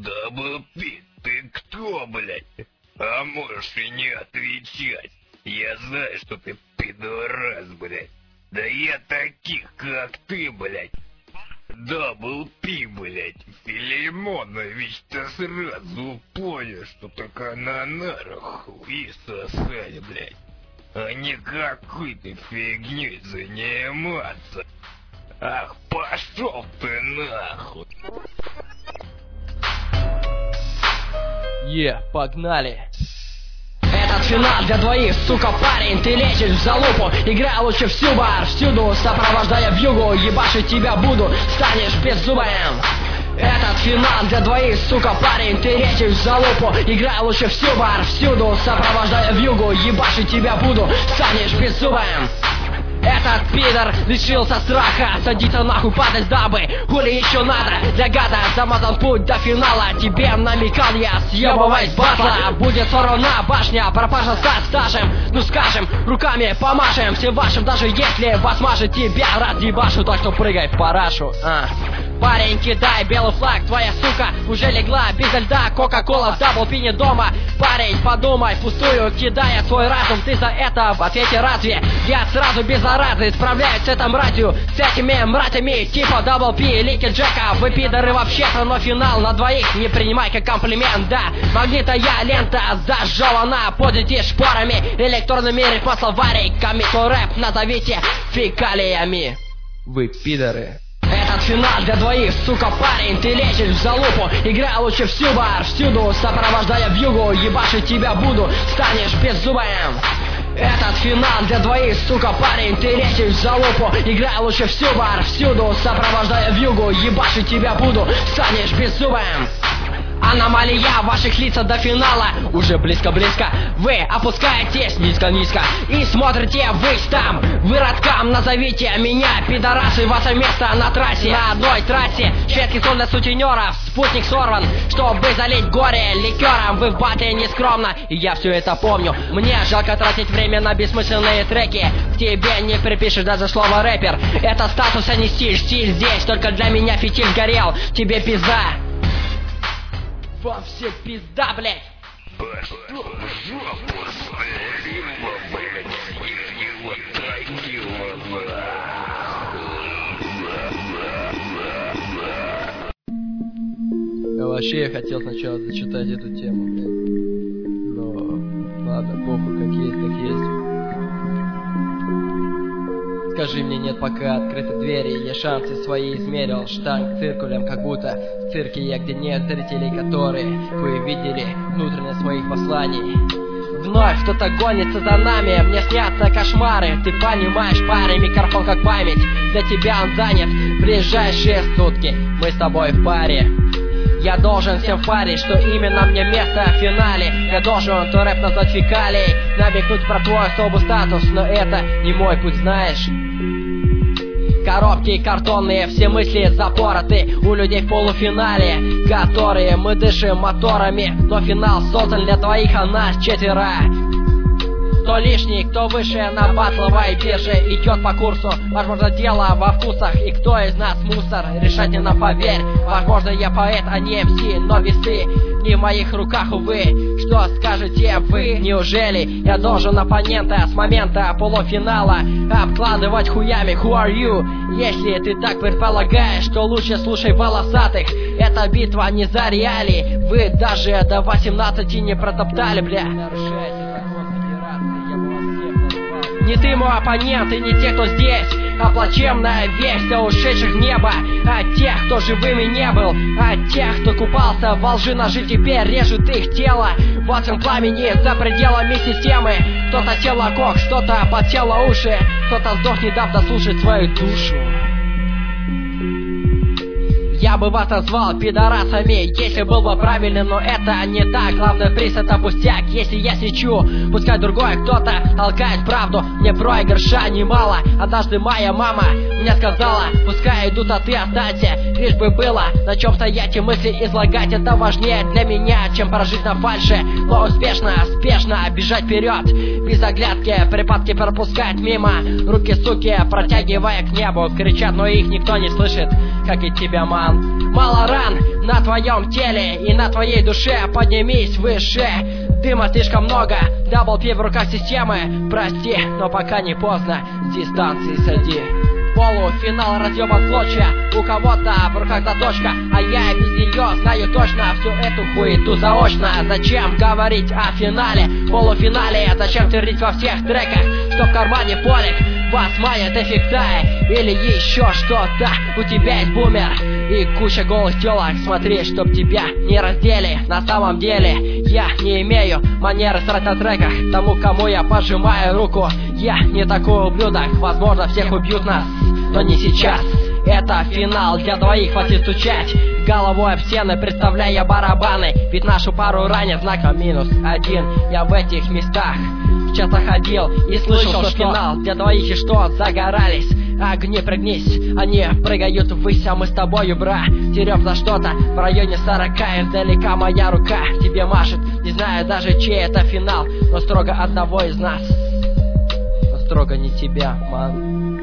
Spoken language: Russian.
Даблпи, ты кто, блядь? А можешь и не отвечать. Я знаю, что ты пидорас, блядь. Да я таких, как ты, блядь. Даблпи, блядь. Филимонович-то сразу понял, что только на нарах и сосать, блядь. А не какой-то фигней заниматься. Ах, пошел ты нахуй. Погнали. Этот финал для двоих, сука, парень, ты лезешь в залупу. Играй лучше всю бар, всюду, сопровождая вьюгу. Ебашить тебя буду, станешь беззубым. Этот финал для двоих, сука, парень, ты лезешь в залупу. Играй лучше всю бар, всюду, сопровождая вьюгу. Ебашить тебя буду, станешь беззубым. Этот пидор лишился страха, садится нахуй падать дабы. Хули еще надо, для гада замазан путь до финала. Тебе намекал я, съебывай с батла. Будет сорвана башня, пропажа со стажем. Ну скажем, руками помашем всем вашим. Даже если вас мажет, тебя разъебашу. Так что прыгай в парашу. Парень, кидай белый флаг, твоя сука уже легла безо льда. Кока-кола в даблпи не дома. Парень, подумай впустую, кидая свой разум. Ты за это в ответе разве? Я сразу без заразы справляюсь с этой мразью, с этими мразями типа даблпи, Лики Джека. Вы пидоры вообще-то, но финал на двоих не принимай как комплимент, да. Магнитная лента зажевана, подите шпорами, электронными рифмословариками. Свой рэп назовите фекалиями. Вы пидоры. Этот финал для двоих, сука, парень, ты лезешь в залупу. Играй лучше всю бар, всюду, сопровождая вьюгу. Ебашить тебя буду, станешь беззубым. Этот финал для двоих, сука, парень, ты лезешь в залупу. Играй лучше всю бар, всюду, сопровождая вьюгу. Ебашить тебя буду, станешь беззубым. Аномалия ваших лиц до финала уже близко-близко. Вы опускаетесь низко-низко и смотрите ввысь там. Выродкам назовите меня, пидорасы, ваше место на трассе. На одной трассе шведский сон для сутенеров. Спутник сорван, чтобы залить горе ликером. Вы в батле нескромно, и я все это помню. Мне жалко тратить время на бессмысленные треки. К тебе не припишешь даже слово рэпер. Это статус, а не стиль. Стиль здесь только для меня, фитиль сгорел. Тебе пизда. Вам все пизда, блядь! Пошла в жопу, слива, блядь, я его таким Вообще я хотел сначала зачитать эту тему, блядь. Но ладно, похуй, как есть, так есть. Скажи мне, нет пока открыты двери. Я шансы свои измерил штанг циркулем, как будто в цирке я, где нет зрителей, которые вы видели внутренность моих посланий. Вновь кто-то гонится за нами, мне снятся кошмары. Ты понимаешь, парень, микрофон как память. Для тебя он занят ближайшие сутки. Мы с тобой в паре. Я должен всем впарить, что именно мне место в финале. Я должен то рэп назвать фекалией, намекнуть про твой особый статус, но это не мой путь, знаешь. Коробки картонные, все мысли запороты у людей в полуфинале, которые мы дышим моторами. Но финал создан для двоих, а нас четверо. Кто лишний, кто выше на батловой бирже идет по курсу. Возможно, дело во вкусах, и кто из нас мусор, решать не нам, поверь. Возможно, я поэт, а не МС, но весы не в моих руках, увы. Что скажете вы? Неужели я должен оппонента с момента полуфинала обкладывать хуями? Who are you? Если ты так предполагаешь, то лучше слушай волосатых. Эта битва не за реалии. Вы даже до 18 не протоптали, бля. Нарушайте закон федерации, я бы вас всех назвал. Не ты мой оппонент и не те, кто здесь, а плачевная весть о ушедших в небо, от тех, кто живыми не был, от тех, кто купался во лжи, ножи теперь режут их тело в адском пламени за пределами системы. Кто-то тело кок, кто-то под тело уши, кто-то сдох, не дав дослушать свою душу. Я бы вас назвал пидорасами, если был бы правильным, но это не так. Главный приз — это пустяк, если я свечу, пускай другой кто-то толкает правду. Мне проигрыша немало. Однажды моя мама мне сказала: пускай идут, а ты останься, лишь бы было на чем стоять и мысли излагать. Это важнее для меня, чем прожить на фальше, но успешно, спешно бежать вперед, без оглядки, припадки пропускать мимо. Руки, суки, протягивая к небу, кричат, но их никто не слышит, как и тебя, ман. ман. Мало ран на твоем теле и на твоей душе, поднимись выше. Дыма слишком много, даблпи в руках системы. Прости, но пока не поздно, с дистанции сойди. Полуфинал разъебан в клочья, у кого-то в руках заточка, а я без нее знаю точно всю эту хуету заочно. Зачем говорить о финале, полуфинале? Зачем твердить во всех треках, что в кармане полик вас манит эффекта или еще что-то? У тебя есть бумер и куча голых телок. Смотри, чтоб тебя не раздели. На самом деле я не имею манеры срать на треках тому, кому я пожимаю руку. Я не такой ублюдок, возможно, всех убьют нас, но не сейчас. Это финал, для двоих хватит стучать головой об стены, представляя барабаны. Ведь нашу пару ранят знаком -1. Я в этих местах часто ходил и слышал, что финал для двоих и что загорались огни, пригнись, они прыгают ввысь, а мы с тобою, бра, терем за что-то в районе 40. Издалека моя рука тебе машет, не знаю даже, чей это финал, но строго одного из нас, но строго не тебя, ман.